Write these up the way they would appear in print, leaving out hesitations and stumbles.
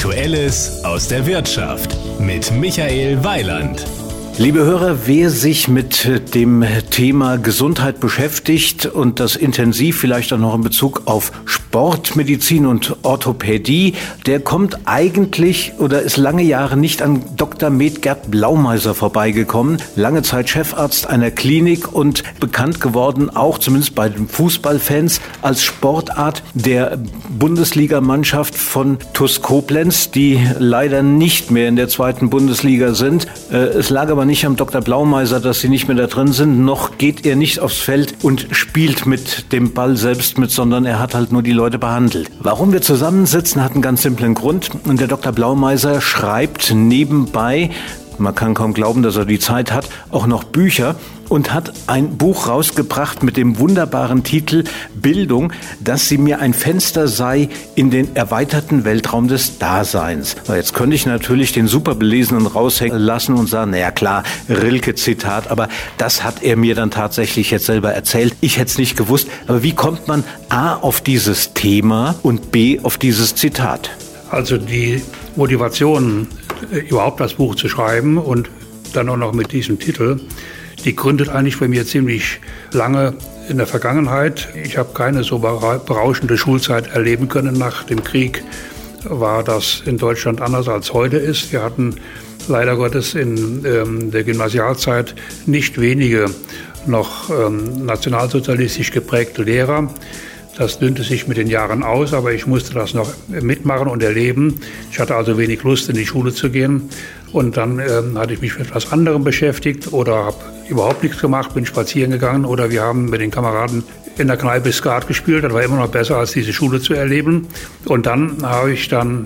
Aktuelles aus der Wirtschaft mit Michael Weiland. Liebe Hörer, wer sich mit dem Thema Gesundheit beschäftigt und das intensiv vielleicht auch noch in Bezug auf Sportmedizin und Orthopädie, der kommt eigentlich oder ist lange Jahre nicht an Dr. Med Gerd Blaumeiser vorbeigekommen. Lange Zeit Chefarzt einer Klinik und bekannt geworden, auch zumindest bei den Fußballfans, als Sportart der Bundesligamannschaft von TuS Koblenz, die leider nicht mehr in der 2. Bundesliga sind. Es lag aber nicht am Dr. Blaumeiser, dass sie nicht mehr da drin sind, noch geht er nicht aufs Feld und spielt mit dem Ball selbst mit, sondern er hat halt nur die Leute behandelt. Warum wir zusammensitzen, hat einen ganz simplen Grund. Und der Dr. Blaumeiser schreibt nebenbei, man kann kaum glauben, dass er die Zeit hat, auch noch Bücher und hat ein Buch rausgebracht mit dem wunderbaren Titel Bildung, dass sie mir ein Fenster sei in den erweiterten Weltraum des Daseins. Jetzt könnte ich natürlich den Superbelesenen raushängen lassen und sagen, naja klar, Rilke-Zitat, aber das hat er mir dann tatsächlich jetzt selber erzählt. Ich hätte es nicht gewusst, aber wie kommt man A auf dieses Thema und B auf dieses Zitat? Also die Motivation, überhaupt das Buch zu schreiben und dann auch noch mit diesem Titel, die gründet eigentlich bei mir ziemlich lange in der Vergangenheit. Ich habe keine so berauschende Schulzeit erleben können. Nach dem Krieg war das in Deutschland anders als heute ist. Wir hatten leider Gottes in der Gymnasialzeit nicht wenige noch nationalsozialistisch geprägte Lehrer. Das dünnte sich mit den Jahren aus, aber ich musste das noch mitmachen und erleben. Ich hatte also wenig Lust, in die Schule zu gehen. Und dann hatte ich mich mit etwas anderem beschäftigt oder habe überhaupt nichts gemacht, bin spazieren gegangen oder wir haben mit den Kameraden in der Kneipe Skat gespielt. Das war immer noch besser, als diese Schule zu erleben. Und dann habe ich den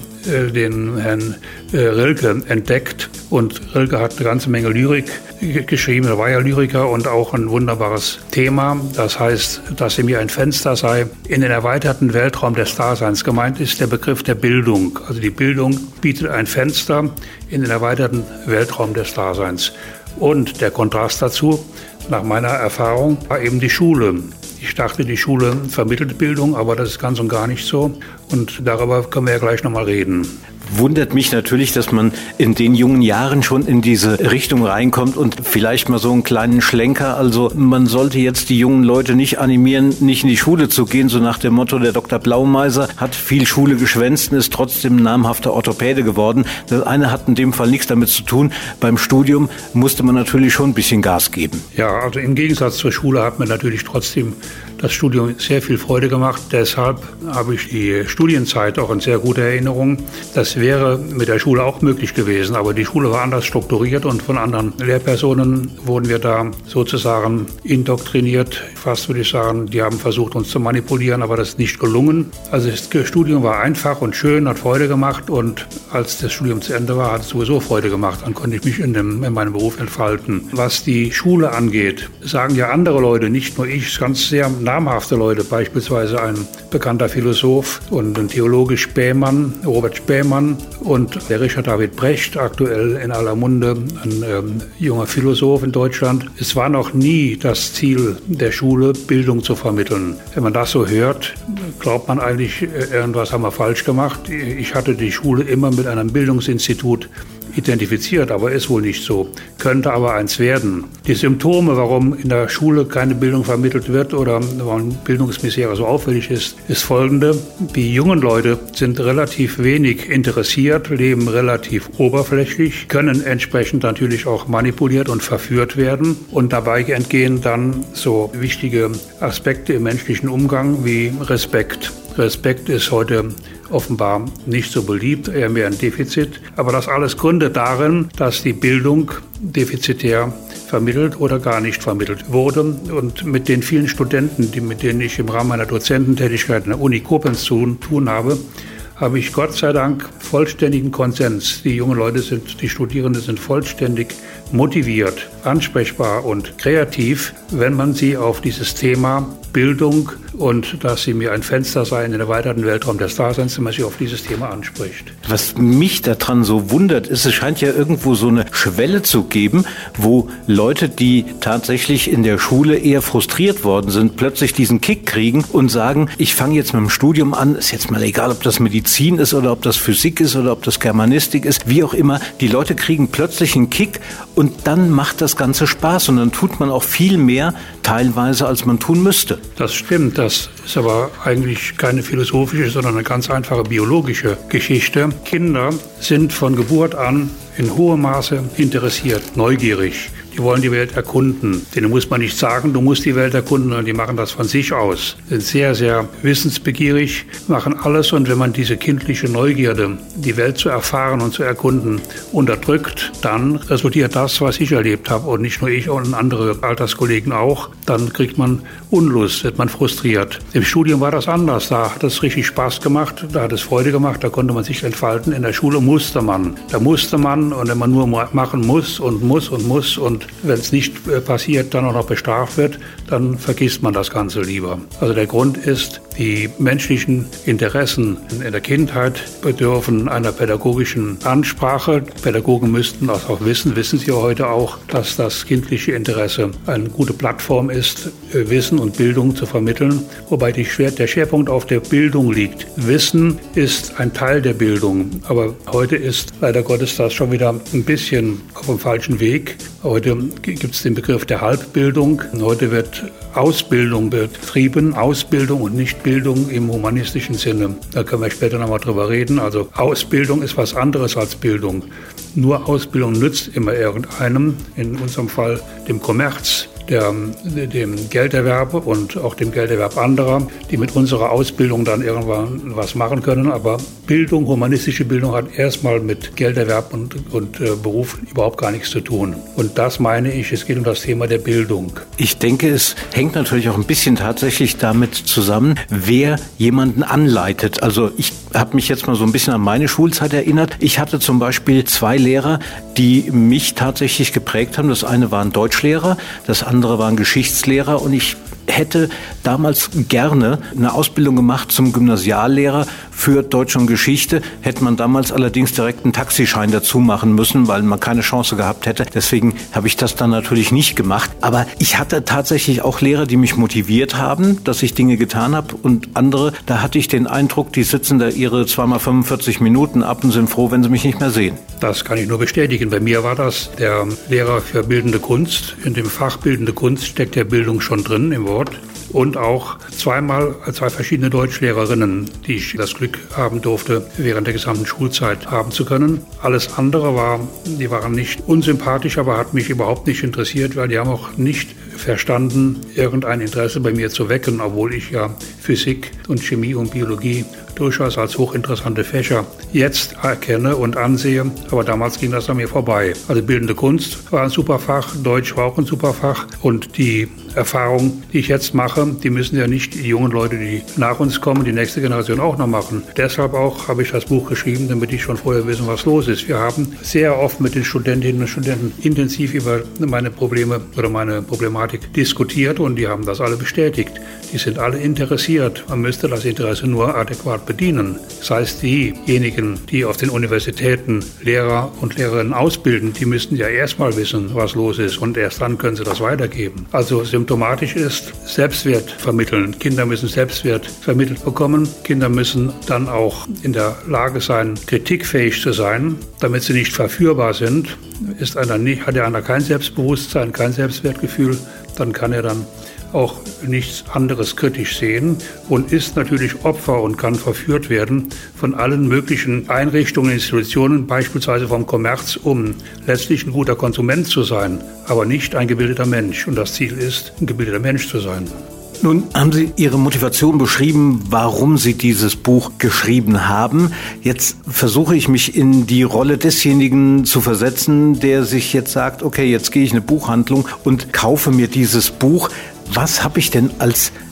Herrn Rilke entdeckt. Und Rilke hat eine ganze Menge Lyrik geschrieben. Er war ja Lyriker und auch ein wunderbares Thema. Das heißt, dass in mir ein Fenster sei in den erweiterten Weltraum des Daseins. Gemeint ist der Begriff der Bildung. Also die Bildung bietet ein Fenster in den erweiterten Weltraum des Daseins. Und der Kontrast dazu, nach meiner Erfahrung, war eben die Schule. Ich dachte, die Schule vermittelt Bildung, aber das ist ganz und gar nicht so. Und darüber können wir ja gleich nochmal reden. Wundert mich natürlich, dass man in den jungen Jahren schon in diese Richtung reinkommt und vielleicht mal so einen kleinen Schlenker. Also man sollte jetzt die jungen Leute nicht animieren, nicht in die Schule zu gehen, so nach dem Motto, der Dr. Blaumeiser hat viel Schule geschwänzt und ist trotzdem ein namhafter Orthopäde geworden. Das eine hat in dem Fall nichts damit zu tun. Beim Studium musste man natürlich schon ein bisschen Gas geben. Ja, also im Gegensatz zur Schule hat mir natürlich trotzdem das Studium sehr viel Freude gemacht. Deshalb habe ich die Studienzeit auch in sehr guter Erinnerung. Das wäre mit der Schule auch möglich gewesen, aber die Schule war anders strukturiert und von anderen Lehrpersonen wurden wir da sozusagen indoktriniert. Fast würde ich sagen, die haben versucht, uns zu manipulieren, aber das ist nicht gelungen. Also das Studium war einfach und schön, hat Freude gemacht und als das Studium zu Ende war, hat es sowieso Freude gemacht. Dann konnte ich mich in meinem Beruf entfalten. Was die Schule angeht, sagen ja andere Leute, nicht nur ich, ganz sehr namhafte Leute, beispielsweise ein bekannter Philosoph und ein Theologe Robert Spähmann und der Richard David Brecht, aktuell in aller Munde, ein junger Philosoph in Deutschland. Es war noch nie das Ziel der Schule, Bildung zu vermitteln. Wenn man das so hört, glaubt man eigentlich, irgendwas haben wir falsch gemacht. Ich hatte die Schule immer mit einem Bildungsinstitut identifiziert, aber ist wohl nicht so. Könnte aber eins werden. Die Symptome, warum in der Schule keine Bildung vermittelt wird oder warum Bildungsmisere so auffällig ist folgende. Die jungen Leute sind relativ wenig interessiert, leben relativ oberflächlich, können entsprechend natürlich auch manipuliert und verführt werden und dabei entgehen dann so wichtige Aspekte im menschlichen Umgang wie Respekt. Respekt ist heute offenbar nicht so beliebt, eher mehr ein Defizit. Aber das alles gründet darin, dass die Bildung defizitär vermittelt oder gar nicht vermittelt wurde. Und mit den vielen Studenten, mit denen ich im Rahmen meiner Dozententätigkeit an der Uni Koblenz zu tun habe ich Gott sei Dank vollständigen Konsens. Die jungen Leute die Studierenden sind vollständig motiviert, ansprechbar und kreativ, wenn man sie auf dieses Thema Bildung und dass sie mir ein Fenster sei in den erweiterten Weltraum des Daseins, wenn man sie auf dieses Thema anspricht. Was mich daran so wundert, ist, es scheint ja irgendwo so eine Schwelle zu geben, wo Leute, die tatsächlich in der Schule eher frustriert worden sind, plötzlich diesen Kick kriegen und sagen, ich fange jetzt mit dem Studium an, ist jetzt mal egal, ob das Medizin ist oder ob das Physik ist oder ob das Germanistik ist, wie auch immer. Die Leute kriegen plötzlich einen Kick und dann macht das Ganze Spaß und dann tut man auch viel mehr teilweise, als man tun müsste. Das stimmt, das ist aber eigentlich keine philosophische, sondern eine ganz einfache biologische Geschichte. Kinder sind von Geburt an in hohem Maße interessiert, neugierig. Die wollen die Welt erkunden. Denen muss man nicht sagen, du musst die Welt erkunden, sondern die machen das von sich aus. Sind sehr, sehr wissensbegierig, machen alles. Und wenn man diese kindliche Neugierde, die Welt zu erfahren und zu erkunden, unterdrückt, dann resultiert das, was ich erlebt habe. Und nicht nur ich, sondern andere Alterskollegen auch. Dann kriegt man Unlust, wird man frustriert. Im Studium war das anders. Da hat es richtig Spaß gemacht, da hat es Freude gemacht, da konnte man sich entfalten. In der Schule musste man. Da musste man, und wenn man nur machen muss und wenn es nicht passiert, dann auch noch bestraft wird, dann vergisst man das Ganze lieber. Also der Grund ist, die menschlichen Interessen in der Kindheit bedürfen einer pädagogischen Ansprache. Pädagogen müssten das auch wissen sie heute auch, dass das kindliche Interesse eine gute Plattform ist, Wissen und Bildung zu vermitteln, wobei der Schwerpunkt auf der Bildung liegt. Wissen ist ein Teil der Bildung, aber heute ist leider Gottes das schon wieder ein bisschen auf dem falschen Weg. Heute gibt es den Begriff der Halbbildung. Heute wird Ausbildung betrieben, Ausbildung und nicht Bildung im humanistischen Sinne. Da können wir später nochmal drüber reden. Also Ausbildung ist was anderes als Bildung. Nur Ausbildung nützt immer irgendeinem, in unserem Fall dem Kommerz, dem Gelderwerb und auch dem Gelderwerb anderer, die mit unserer Ausbildung dann irgendwann was machen können. Aber Bildung, humanistische Bildung hat erstmal mit Gelderwerb und Beruf überhaupt gar nichts zu tun. Und das meine ich, es geht um das Thema der Bildung. Ich denke, es hängt natürlich auch ein bisschen tatsächlich damit zusammen, wer jemanden anleitet. Also ich habe mich jetzt mal so ein bisschen an meine Schulzeit erinnert. Ich hatte zum Beispiel 2 Lehrer, die mich tatsächlich geprägt haben. Das eine war ein Deutschlehrer, das andere war ein Geschichtslehrer und ich hätte damals gerne eine Ausbildung gemacht zum Gymnasiallehrer für Deutsch und Geschichte, hätte man damals allerdings direkt einen Taxischein dazu machen müssen, weil man keine Chance gehabt hätte. Deswegen habe ich das dann natürlich nicht gemacht. Aber ich hatte tatsächlich auch Lehrer, die mich motiviert haben, dass ich Dinge getan habe und andere, da hatte ich den Eindruck, die sitzen da ihre 2x45 Minuten ab und sind froh, wenn sie mich nicht mehr sehen. Das kann ich nur bestätigen. Bei mir war das der Lehrer für Bildende Kunst. In dem Fach Bildende Kunst steckt der Bildung schon drin im Wort. Und auch 2 verschiedene Deutschlehrerinnen, die ich das Glück haben durfte, während der gesamten Schulzeit haben zu können. Alles andere die waren nicht unsympathisch, aber hat mich überhaupt nicht interessiert, weil die haben auch nicht verstanden, irgendein Interesse bei mir zu wecken, obwohl ich ja Physik und Chemie und Biologie durchaus als hochinteressante Fächer jetzt erkenne und ansehe, aber damals ging das an mir vorbei. Also Bildende Kunst war ein super Fach, Deutsch war auch ein super Fach und die Erfahrungen, die ich jetzt mache, die müssen ja nicht die jungen Leute, die nach uns kommen, die nächste Generation auch noch machen. Deshalb auch habe ich das Buch geschrieben, damit ich schon vorher wissen, was los ist. Wir haben sehr oft mit den Studentinnen und Studenten intensiv über meine Probleme oder meine Problematik diskutiert und die haben das alle bestätigt. Die sind alle interessiert. Man müsste das Interesse nur adäquat bedienen. Das heißt, diejenigen, die auf den Universitäten Lehrer und Lehrerinnen ausbilden, die müssten ja erstmal wissen, was los ist und erst dann können sie das weitergeben. Also symptomatisch ist Selbstwert vermitteln. Kinder müssen Selbstwert vermittelt bekommen. Kinder müssen dann auch in der Lage sein, kritikfähig zu sein, damit sie nicht verführbar sind. Hat einer kein Selbstbewusstsein, kein Selbstwertgefühl, dann kann er dann auch nichts anderes kritisch sehen und ist natürlich Opfer und kann verführt werden von allen möglichen Einrichtungen, Institutionen, beispielsweise vom Kommerz, um letztlich ein guter Konsument zu sein, aber nicht ein gebildeter Mensch. Und das Ziel ist, ein gebildeter Mensch zu sein. Nun haben Sie Ihre Motivation beschrieben, warum Sie dieses Buch geschrieben haben. Jetzt versuche ich mich in die Rolle desjenigen zu versetzen, der sich jetzt sagt, okay, jetzt gehe ich in eine Buchhandlung und kaufe mir dieses Buch. Was habe ich denn als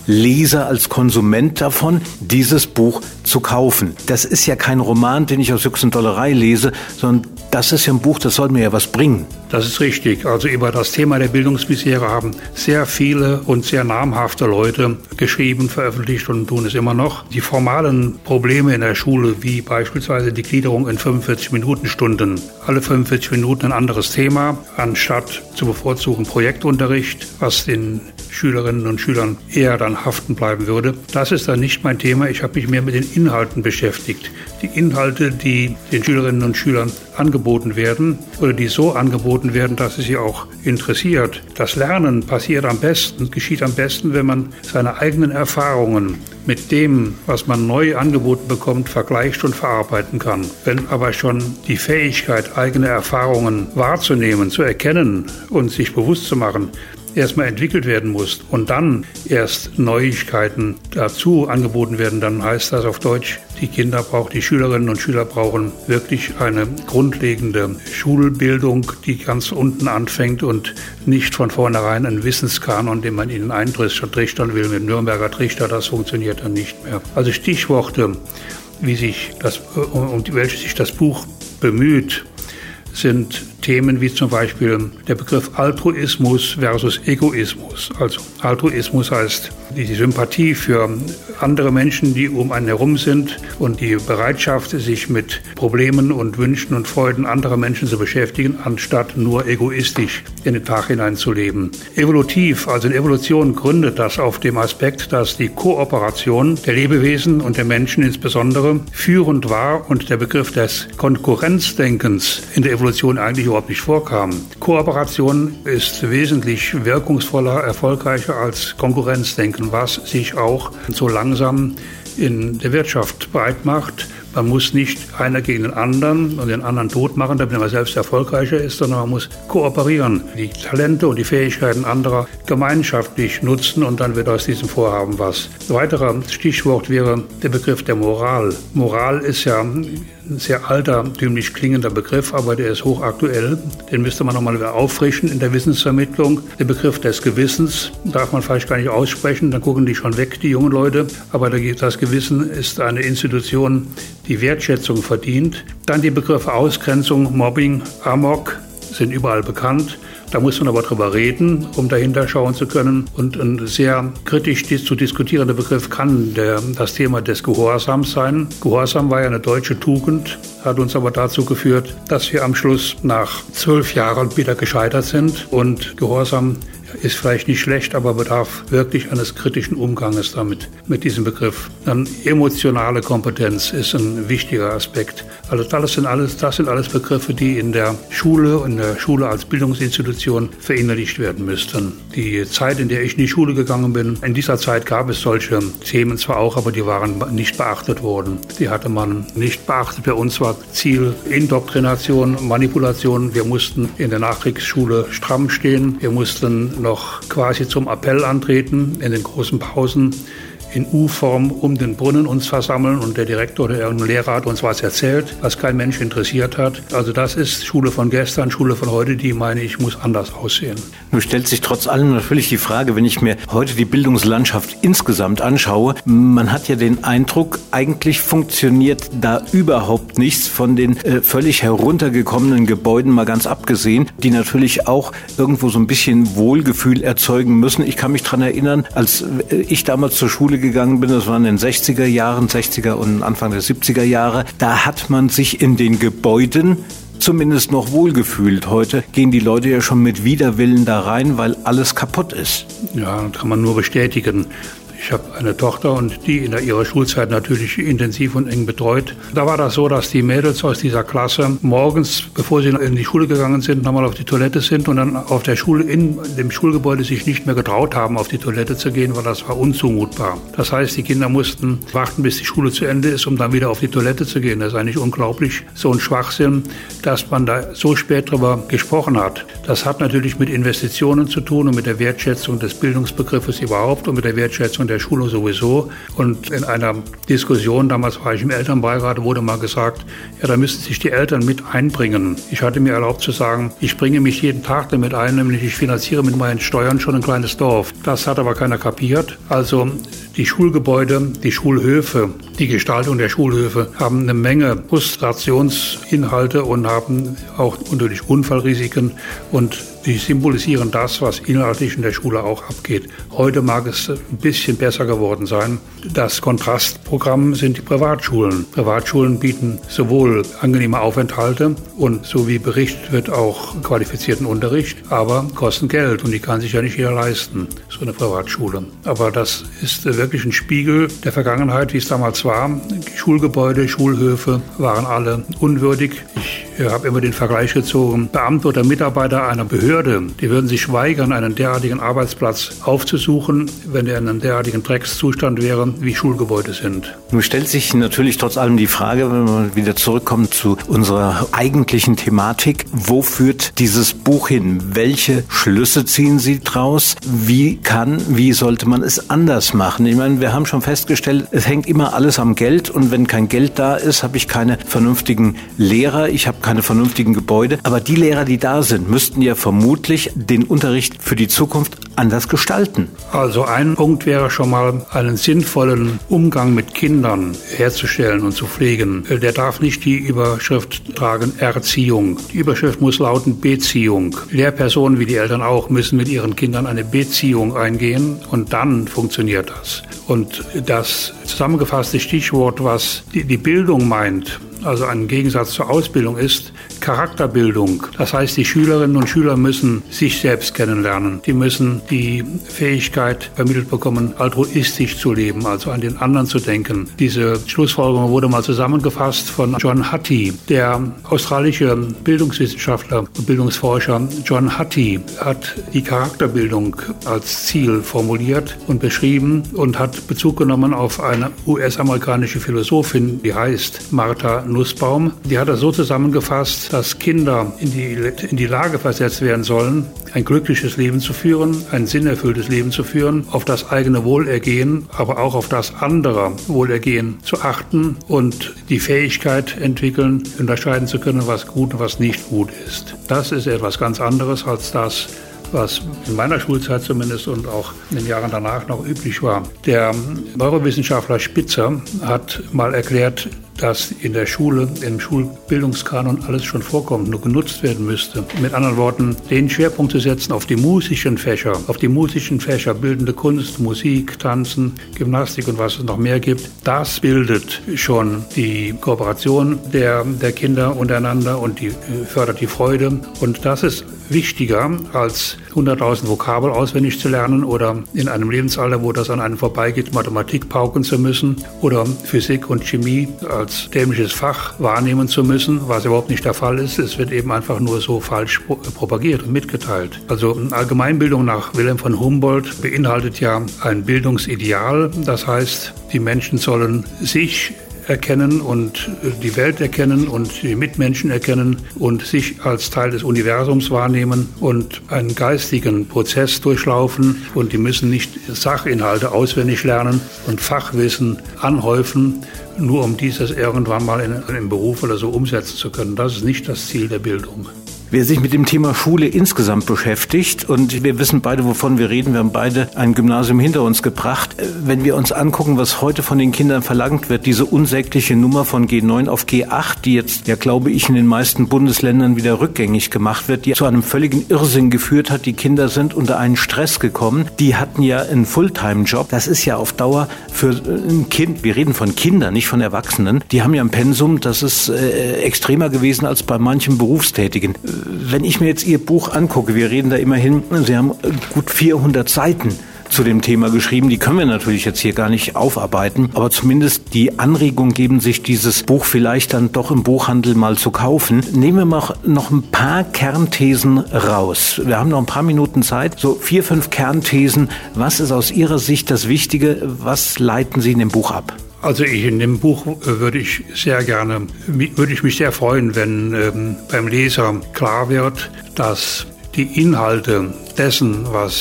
Leser, als Konsument davon, dieses Buch zu kaufen. Das ist ja kein Roman, den ich aus Jux und Dollerei lese, sondern das ist ja ein Buch, das soll mir ja was bringen. Das ist richtig. Also über das Thema der Bildungsmisere haben sehr viele und sehr namhafte Leute geschrieben, veröffentlicht und tun es immer noch. Die formalen Probleme in der Schule, wie beispielsweise die Gliederung in 45-Minuten-Stunden, alle 45 Minuten ein anderes Thema, anstatt zu bevorzugen Projektunterricht, was den Schülerinnen und Schülern eher dann haften bleiben würde. Das ist dann nicht mein Thema. Ich habe mich mehr mit den Inhalten beschäftigt. Die Inhalte, die den Schülerinnen und Schülern angeboten werden oder die so angeboten werden, dass es sie auch interessiert. Das Lernen geschieht am besten, wenn man seine eigenen Erfahrungen mit dem, was man neu angeboten bekommt, vergleicht und verarbeiten kann. Wenn aber schon die Fähigkeit, eigene Erfahrungen wahrzunehmen, zu erkennen und sich bewusst zu machen, erstmal entwickelt werden muss und dann erst Neuigkeiten dazu angeboten werden, dann heißt das auf Deutsch, die Schülerinnen und Schüler brauchen wirklich eine grundlegende Schulbildung, die ganz unten anfängt und nicht von vornherein ein Wissenskanon, den man ihnen eintrichtern will mit Nürnberger Trichter, das funktioniert dann nicht mehr. Also Stichworte, um welche sich das Buch bemüht, sind Themen wie zum Beispiel der Begriff Altruismus versus Egoismus. Also Altruismus heißt die Sympathie für andere Menschen, die um einen herum sind und die Bereitschaft, sich mit Problemen und Wünschen und Freuden anderer Menschen zu beschäftigen, anstatt nur egoistisch in den Tag hineinzuleben. Evolutiv, also in Evolution, gründet das auf dem Aspekt, dass die Kooperation der Lebewesen und der Menschen insbesondere führend war und der Begriff des Konkurrenzdenkens in der Evolution eigentlich überhaupt nicht vorkam. Kooperation ist wesentlich wirkungsvoller, erfolgreicher als Konkurrenzdenken, was sich auch so langsam in der Wirtschaft breit macht. Man muss nicht einer gegen den anderen und den anderen tot machen, damit man selbst erfolgreicher ist, sondern man muss kooperieren, die Talente und die Fähigkeiten anderer gemeinschaftlich nutzen und dann wird aus diesem Vorhaben was. Ein weiterer Stichwort wäre der Begriff der Moral. Moral ist ja ein sehr altertümlich klingender Begriff, aber der ist hochaktuell. Den müsste man nochmal wieder auffrischen in der Wissensvermittlung. Der Begriff des Gewissens darf man vielleicht gar nicht aussprechen, dann gucken die schon weg, die jungen Leute. Aber das Gewissen ist eine Institution, die Wertschätzung verdient. Dann die Begriffe Ausgrenzung, Mobbing, Amok sind überall bekannt. Da muss man aber drüber reden, um dahinter schauen zu können. Und ein sehr kritisch zu diskutierender Begriff kann das Thema des Gehorsams sein. Gehorsam war ja eine deutsche Tugend, hat uns aber dazu geführt, dass wir am Schluss nach 12 Jahren wieder gescheitert sind. Und Gehorsam ist vielleicht nicht schlecht, aber bedarf wirklich eines kritischen Umganges mit diesem Begriff. Dann emotionale Kompetenz ist ein wichtiger Aspekt. Also das sind alles Begriffe, die in der Schule als Bildungsinstitution verinnerlicht werden müssten. Die Zeit, in der ich in die Schule gegangen bin, in dieser Zeit gab es solche Themen zwar auch, aber die waren nicht beachtet worden. Die hatte man nicht beachtet. Bei uns war Ziel Indoktrination, Manipulation. Wir mussten in der Nachkriegsschule stramm stehen. Wir mussten noch quasi zum Appell antreten in den großen Pausen. In U-Form um den Brunnen uns versammeln und der Direktor oder irgendein Lehrer hat uns was erzählt, was kein Mensch interessiert hat. Also das ist Schule von gestern, Schule von heute, die, meine ich, muss anders aussehen. Nun stellt sich trotz allem natürlich die Frage, wenn ich mir heute die Bildungslandschaft insgesamt anschaue, man hat ja den Eindruck, eigentlich funktioniert da überhaupt nichts von den völlig heruntergekommenen Gebäuden, mal ganz abgesehen, die natürlich auch irgendwo so ein bisschen Wohlgefühl erzeugen müssen. Ich kann mich daran erinnern, als ich damals zur Schule gegangen bin, das waren in den 60er und Anfang der 70er Jahre, da hat man sich in den Gebäuden zumindest noch wohlgefühlt. Heute gehen die Leute ja schon mit Widerwillen da rein, weil alles kaputt ist. Ja, kann man nur bestätigen. Ich habe eine Tochter und die in ihrer Schulzeit natürlich intensiv und eng betreut. Da war das so, dass die Mädels aus dieser Klasse morgens, bevor sie in die Schule gegangen sind, nochmal auf die Toilette sind und dann auf der Schule, in dem Schulgebäude sich nicht mehr getraut haben, auf die Toilette zu gehen, weil das war unzumutbar. Das heißt, die Kinder mussten warten, bis die Schule zu Ende ist, um dann wieder auf die Toilette zu gehen. Das ist eigentlich unglaublich, so ein Schwachsinn, dass man da so spät drüber gesprochen hat. Das hat natürlich mit Investitionen zu tun und mit der Wertschätzung des Bildungsbegriffes überhaupt und mit der Wertschätzung der Schule sowieso. Und in einer Diskussion, damals war ich im Elternbeirat, wurde mal gesagt, ja, da müssten sich die Eltern mit einbringen. Ich hatte mir erlaubt zu sagen, ich bringe mich jeden Tag damit ein, nämlich ich finanziere mit meinen Steuern schon ein kleines Dorf. Das hat aber keiner kapiert. Also die Schulgebäude, die Schulhöfe, die Gestaltung der Schulhöfe haben eine Menge Frustrationsinhalte und haben auch natürlich Unfallrisiken und die symbolisieren das, was inhaltlich in der Schule auch abgeht. Heute mag es ein bisschen besser geworden sein. Das Kontrastprogramm sind die Privatschulen. Privatschulen bieten sowohl angenehme Aufenthalte und so wie berichtet wird auch qualifizierten Unterricht, aber kosten Geld und die kann sich ja nicht jeder leisten, so eine Privatschule. Aber das ist wirklich ein Spiegel der Vergangenheit, wie es damals war. Die Schulgebäude, Schulhöfe waren alle unwürdig. Ich habe immer den Vergleich gezogen, Beamte oder Mitarbeiter einer Behörde, die würden sich weigern, einen derartigen Arbeitsplatz aufzusuchen, wenn er in einem derartigen Dreckszustand wäre, wie Schulgebäude sind. Nun stellt sich natürlich trotz allem die Frage, wenn wir wieder zurückkommen zu unserer eigentlichen Thematik, wo führt dieses Buch hin? Welche Schlüsse ziehen Sie draus? Wie sollte man es anders machen? Ich meine, wir haben schon festgestellt, es hängt immer alles am Geld und wenn kein Geld da ist, habe ich keine vernünftigen Lehrer, ich habe keine vernünftigen Gebäude. Aber die Lehrer, die da sind, müssten ja vermutlich den Unterricht für die Zukunft anders gestalten. Also ein Punkt wäre schon mal, einen sinnvollen Umgang mit Kindern herzustellen und zu pflegen. Der darf nicht die Überschrift tragen, Erziehung. Die Überschrift muss lauten, Beziehung. Lehrpersonen wie die Eltern auch müssen mit ihren Kindern eine Beziehung eingehen und dann funktioniert das. Und das zusammengefasste Stichwort, was die Bildung meint, also ein Gegensatz zur Ausbildung ist, Charakterbildung. Das heißt, die Schülerinnen und Schüler müssen sich selbst kennenlernen. Die müssen die Fähigkeit vermittelt bekommen, altruistisch zu leben, also an den anderen zu denken. Diese Schlussfolgerung wurde mal zusammengefasst von John Hattie. Der australische Bildungswissenschaftler und Bildungsforscher John Hattie hat die Charakterbildung als Ziel formuliert und beschrieben und hat Bezug genommen auf eine US-amerikanische Philosophin, die heißt Martha Nussbaum. Die hat das so zusammengefasst, dass Kinder in die Lage versetzt werden sollen, ein glückliches Leben zu führen, ein sinnerfülltes Leben zu führen, auf das eigene Wohlergehen, aber auch auf das anderer Wohlergehen zu achten und die Fähigkeit entwickeln, unterscheiden zu können, was gut und was nicht gut ist. Das ist etwas ganz anderes als das, was in meiner Schulzeit zumindest und auch in den Jahren danach noch üblich war. Der Neurowissenschaftler Spitzer hat mal erklärt, dass in der Schule, im Schulbildungskanon alles schon vorkommt, nur genutzt werden müsste. Mit anderen Worten, den Schwerpunkt zu setzen auf die musischen Fächer, bildende Kunst, Musik, Tanzen, Gymnastik und was es noch mehr gibt, das bildet schon die Kooperation der Kinder untereinander und fördert die Freude. Und das ist wichtiger als 100.000 Vokabel auswendig zu lernen oder in einem Lebensalter, wo das an einem vorbeigeht, Mathematik pauken zu müssen oder Physik und Chemie als dämliches Fach wahrnehmen zu müssen, was überhaupt nicht der Fall ist. Es wird eben einfach nur so falsch propagiert und mitgeteilt. Also Allgemeinbildung nach Wilhelm von Humboldt beinhaltet ja ein Bildungsideal. Das heißt, die Menschen sollen sich erkennen und die Welt erkennen und die Mitmenschen erkennen und sich als Teil des Universums wahrnehmen und einen geistigen Prozess durchlaufen. Und die müssen nicht Sachinhalte auswendig lernen und Fachwissen anhäufen, nur um dieses irgendwann mal in einem Beruf oder so umsetzen zu können. Das ist nicht das Ziel der Bildung. Wer sich mit dem Thema Schule insgesamt beschäftigt, und wir wissen beide, wovon wir reden, wir haben beide ein Gymnasium hinter uns gebracht. Wenn wir uns angucken, was heute von den Kindern verlangt wird, diese unsägliche Nummer von G9 auf G8, die jetzt, ja glaube ich, in den meisten Bundesländern wieder rückgängig gemacht wird, die zu einem völligen Irrsinn geführt hat. Die Kinder sind unter einen Stress gekommen. Die hatten ja einen Fulltime-Job. Das ist ja auf Dauer für ein Kind, wir reden von Kindern, nicht von Erwachsenen, die haben ja ein Pensum, das ist extremer gewesen als bei manchen Berufstätigen. Wenn ich mir jetzt Ihr Buch angucke, wir reden da immerhin, Sie haben gut 400 Seiten zu dem Thema geschrieben. Die können wir natürlich jetzt hier gar nicht aufarbeiten, aber zumindest die Anregung geben, sich dieses Buch vielleicht dann doch im Buchhandel mal zu kaufen. Nehmen wir mal noch ein paar Kernthesen raus. Wir haben noch ein paar Minuten Zeit. So 4, 5 Kernthesen. Was ist aus Ihrer Sicht das Wichtige? Was leiten Sie in dem Buch ab? Also in dem Buch würde ich mich sehr freuen, wenn beim Leser klar wird, dass die Inhalte dessen, was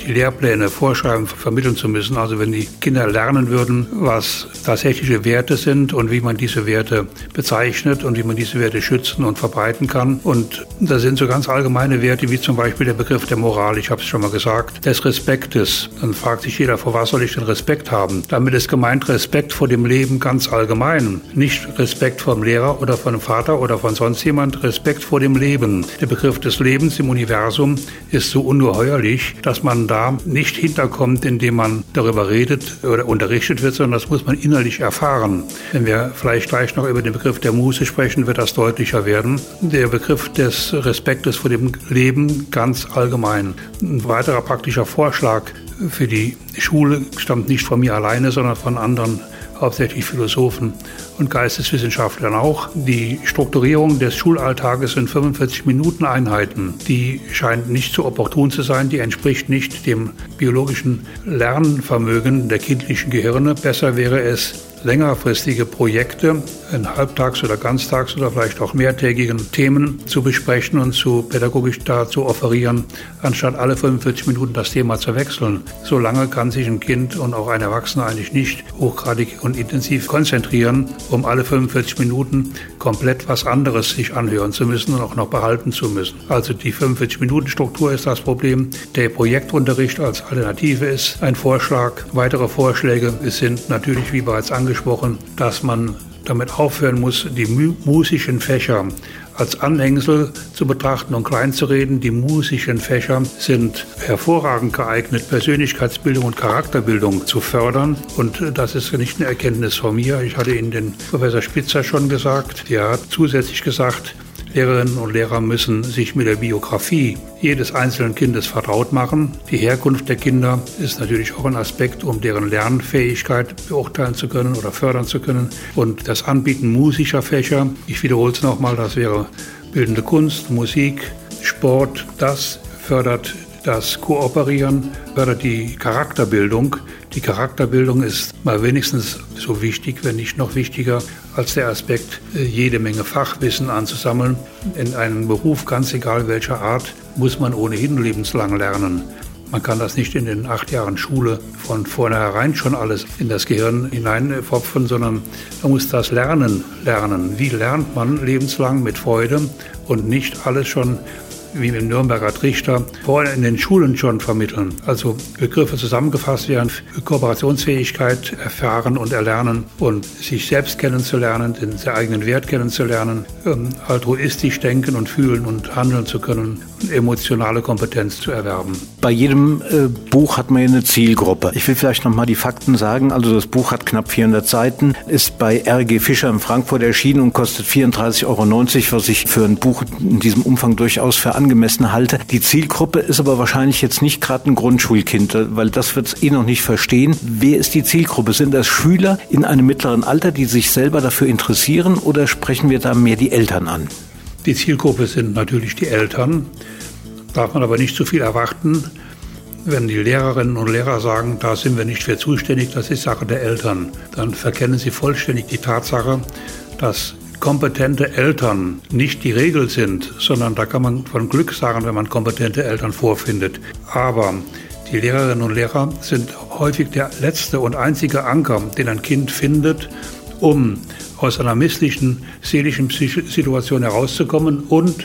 die Lehrpläne vorschreiben, vermitteln zu müssen. Also wenn die Kinder lernen würden, was tatsächliche Werte sind und wie man diese Werte bezeichnet und wie man diese Werte schützen und verbreiten kann. Und da sind so ganz allgemeine Werte, wie zum Beispiel der Begriff der Moral, ich habe es schon mal gesagt, des Respektes. Dann fragt sich jeder, vor was soll ich denn Respekt haben? Damit ist gemeint Respekt vor dem Leben ganz allgemein. Nicht Respekt vor dem Lehrer oder von dem Vater oder von sonst jemand, Respekt vor dem Leben. Der Begriff des Lebens im Universum ist so ungeheuerlich, dass man da nicht hinterkommt, indem man darüber redet oder unterrichtet wird, sondern das muss man innerlich erfahren. Wenn wir vielleicht gleich noch über den Begriff der Muße sprechen, wird das deutlicher werden. Der Begriff des Respektes vor dem Leben ganz allgemein. Ein weiterer praktischer Vorschlag für die Schule stammt nicht von mir alleine, sondern von anderen, hauptsächlich Philosophen und Geisteswissenschaftlern auch. Die Strukturierung des Schulalltages in 45-Minuten-Einheiten, die scheint nicht so opportun zu sein, die entspricht nicht dem biologischen Lernvermögen der kindlichen Gehirne. Besser wäre es, längerfristige Projekte in halbtags- oder ganztags- oder vielleicht auch mehrtägigen Themen zu besprechen und pädagogisch da zu offerieren, anstatt alle 45 Minuten das Thema zu wechseln. So lange kann sich ein Kind und auch ein Erwachsener eigentlich nicht hochgradig und intensiv konzentrieren, um alle 45 Minuten komplett was anderes sich anhören zu müssen und auch noch behalten zu müssen. Also die 45-Minuten-Struktur ist das Problem. Der Projektunterricht als Alternative ist ein Vorschlag. Weitere Vorschläge sind natürlich, wie bereits angesprochen, dass man damit aufhören muss, die musischen Fächer als Anhängsel zu betrachten und kleinzureden. Die musischen Fächer sind hervorragend geeignet, Persönlichkeitsbildung und Charakterbildung zu fördern. Und das ist nicht eine Erkenntnis von mir. Ich hatte Ihnen den Professor Spitzer schon gesagt. Der hat zusätzlich gesagt, Lehrerinnen und Lehrer müssen sich mit der Biografie jedes einzelnen Kindes vertraut machen. Die Herkunft der Kinder ist natürlich auch ein Aspekt, um deren Lernfähigkeit beurteilen zu können oder fördern zu können. Und das Anbieten musischer Fächer, ich wiederhole es nochmal, das wäre bildende Kunst, Musik, Sport, das fördert das Kooperieren, fördert die Charakterbildung. Die Charakterbildung ist mal wenigstens so wichtig, wenn nicht noch wichtiger, als der Aspekt, jede Menge Fachwissen anzusammeln. In einem Beruf, ganz egal welcher Art, muss man ohnehin lebenslang lernen. Man kann das nicht in den 8 Jahren Schule von vornherein schon alles in das Gehirn hineinpfropfen, sondern man muss das lernen. Wie lernt man lebenslang mit Freude und nicht alles schon wie mit dem Nürnberger Trichter, vorher in den Schulen schon vermitteln. Also Begriffe zusammengefasst werden, Kooperationsfähigkeit erfahren und erlernen und sich selbst kennenzulernen, den eigenen Wert kennenzulernen, altruistisch denken und fühlen und handeln zu können, emotionale Kompetenz zu erwerben. Bei jedem Buch hat man ja eine Zielgruppe. Ich will vielleicht nochmal die Fakten sagen. Also das Buch hat knapp 400 Seiten, ist bei R.G. Fischer in Frankfurt erschienen und kostet 34,90 €, was ich für ein Buch in diesem Umfang durchaus für angemessen halte. Die Zielgruppe ist aber wahrscheinlich jetzt nicht gerade ein Grundschulkind, weil das wird es noch nicht verstehen. Wer ist die Zielgruppe? Sind das Schüler in einem mittleren Alter, die sich selber dafür interessieren, oder sprechen wir da mehr die Eltern an? Die Zielgruppe sind natürlich die Eltern. Darf man aber nicht zu viel erwarten, wenn die Lehrerinnen und Lehrer sagen, da sind wir nicht für zuständig, das ist Sache der Eltern. Dann verkennen sie vollständig die Tatsache, dass kompetente Eltern nicht die Regel sind, sondern da kann man von Glück sagen, wenn man kompetente Eltern vorfindet. Aber die Lehrerinnen und Lehrer sind häufig der letzte und einzige Anker, den ein Kind findet, um aus einer misslichen seelischen Situation herauszukommen und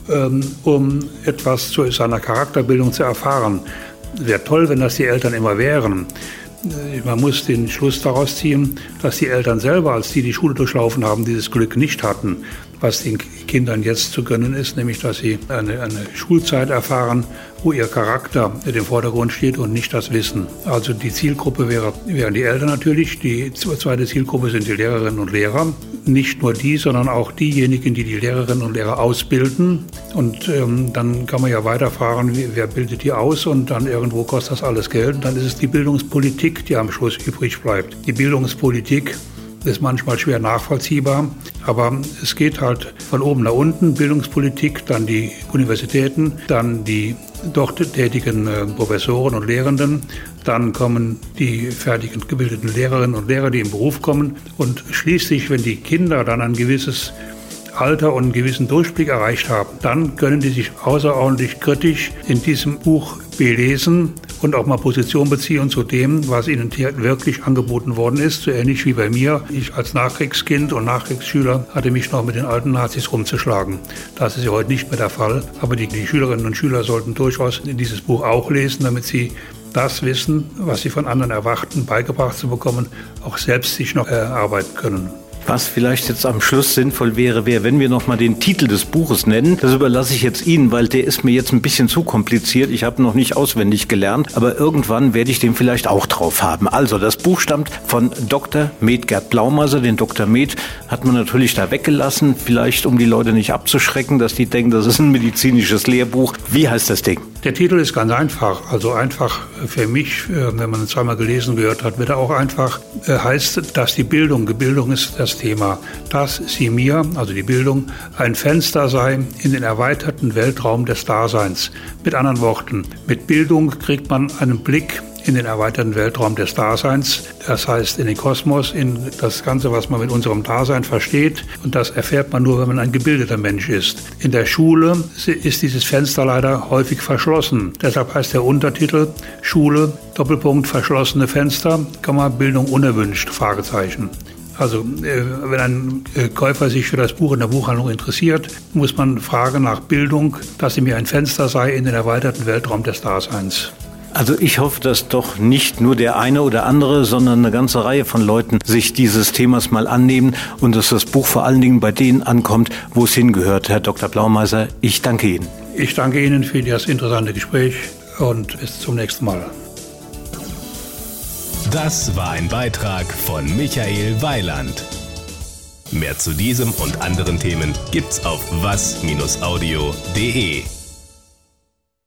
um etwas zu seiner Charakterbildung zu erfahren. Wäre toll, wenn das die Eltern immer wären. Man muss den Schluss daraus ziehen, dass die Eltern selber, als die Schule durchlaufen haben, dieses Glück nicht hatten. Was den Kindern jetzt zu gönnen ist, nämlich dass sie eine Schulzeit erfahren, wo ihr Charakter im Vordergrund steht und nicht das Wissen. Also die Zielgruppe wären die Eltern natürlich. Die zweite Zielgruppe sind die Lehrerinnen und Lehrer. Nicht nur die, sondern auch diejenigen, die die Lehrerinnen und Lehrer ausbilden. Und dann kann man ja weiterfragen, wer bildet die aus, und dann irgendwo kostet das alles Geld. Und dann ist es die Bildungspolitik, die am Schluss übrig bleibt. Die Bildungspolitik ist manchmal schwer nachvollziehbar, aber es geht halt von oben nach unten. Bildungspolitik, dann die Universitäten, dann die dort tätigen Professoren und Lehrenden, dann kommen die fertigen gebildeten Lehrerinnen und Lehrer, die im Beruf kommen, und schließlich, wenn die Kinder dann ein gewisses Alter und einen gewissen Durchblick erreicht haben, dann können die sich außerordentlich kritisch in diesem Buch belesen und auch mal Position beziehen zu dem, was ihnen wirklich angeboten worden ist. So ähnlich wie bei mir. Ich als Nachkriegskind und Nachkriegsschüler hatte mich noch mit den alten Nazis rumzuschlagen. Das ist ja heute nicht mehr der Fall. Aber die Schülerinnen und Schüler sollten durchaus dieses Buch auch lesen, damit sie das Wissen, was sie von anderen erwarten, beigebracht zu bekommen, auch selbst sich noch erarbeiten können. Was vielleicht jetzt am Schluss sinnvoll wäre, wenn wir nochmal den Titel des Buches nennen. Das überlasse ich jetzt Ihnen, weil der ist mir jetzt ein bisschen zu kompliziert. Ich habe noch nicht auswendig gelernt, aber irgendwann werde ich den vielleicht auch drauf haben. Also, das Buch stammt von Dr. Med Gerd Blaumeiser. Den Dr. Med hat man natürlich da weggelassen, vielleicht um die Leute nicht abzuschrecken, dass die denken, das ist ein medizinisches Lehrbuch. Wie heißt das Ding? Der Titel ist ganz einfach, also einfach für mich, wenn man es zweimal gelesen gehört hat, wird er auch einfach, heißt, dass die Bildung ist das Thema, dass sie mir, also die Bildung, ein Fenster sei in den erweiterten Weltraum des Daseins. Mit anderen Worten, mit Bildung kriegt man einen Blick in den erweiterten Weltraum des Daseins, das heißt in den Kosmos, in das Ganze, was man mit unserem Dasein versteht. Und das erfährt man nur, wenn man ein gebildeter Mensch ist. In der Schule ist dieses Fenster leider häufig verschlossen. Deshalb heißt der Untertitel Schule, Doppelpunkt, verschlossene Fenster, Bildung unerwünscht, Fragezeichen. Also wenn ein Käufer sich für das Buch in der Buchhandlung interessiert, muss man fragen nach Bildung, dass sie mir ein Fenster sei in den erweiterten Weltraum des Daseins. Also ich hoffe, dass doch nicht nur der eine oder andere, sondern eine ganze Reihe von Leuten sich dieses Themas mal annehmen und dass das Buch vor allen Dingen bei denen ankommt, wo es hingehört. Herr Dr. Blaumeiser, ich danke Ihnen. Ich danke Ihnen für das interessante Gespräch und bis zum nächsten Mal. Das war ein Beitrag von Michael Weiland. Mehr zu diesem und anderen Themen gibt's auf was-audio.de.